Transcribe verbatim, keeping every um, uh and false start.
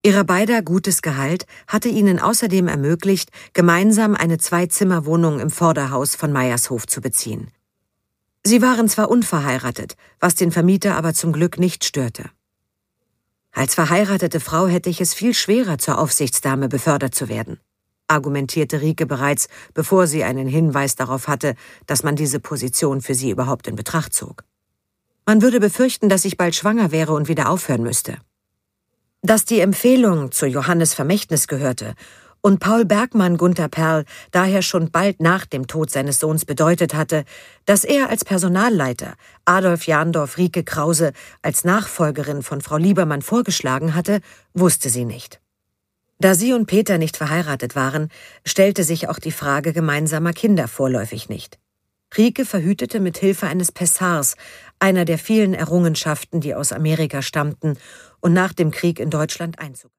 Ihrer beider gutes Gehalt hatte ihnen außerdem ermöglicht, gemeinsam eine Zwei-Zimmer-Wohnung im Vorderhaus von Meyershof zu beziehen. Sie waren zwar unverheiratet, was den Vermieter aber zum Glück nicht störte. Als verheiratete Frau hätte ich es viel schwerer, zur Aufsichtsdame befördert zu werden, argumentierte Rieke bereits, bevor sie einen Hinweis darauf hatte, dass man diese Position für sie überhaupt in Betracht zog. Man würde befürchten, dass ich bald schwanger wäre und wieder aufhören müsste. Dass die Empfehlung zu Johannes Vermächtnis gehörte und Paul Bergmann Gunther Perl daher schon bald nach dem Tod seines Sohns bedeutet hatte, dass er als Personalleiter Adolf Jandorf Rieke Krause als Nachfolgerin von Frau Liebermann vorgeschlagen hatte, wusste sie nicht. Da sie und Peter nicht verheiratet waren, stellte sich auch die Frage gemeinsamer Kinder vorläufig nicht. Rieke verhütete mit Hilfe eines Pessars, einer der vielen Errungenschaften, die aus Amerika stammten und nach dem Krieg in Deutschland einzog.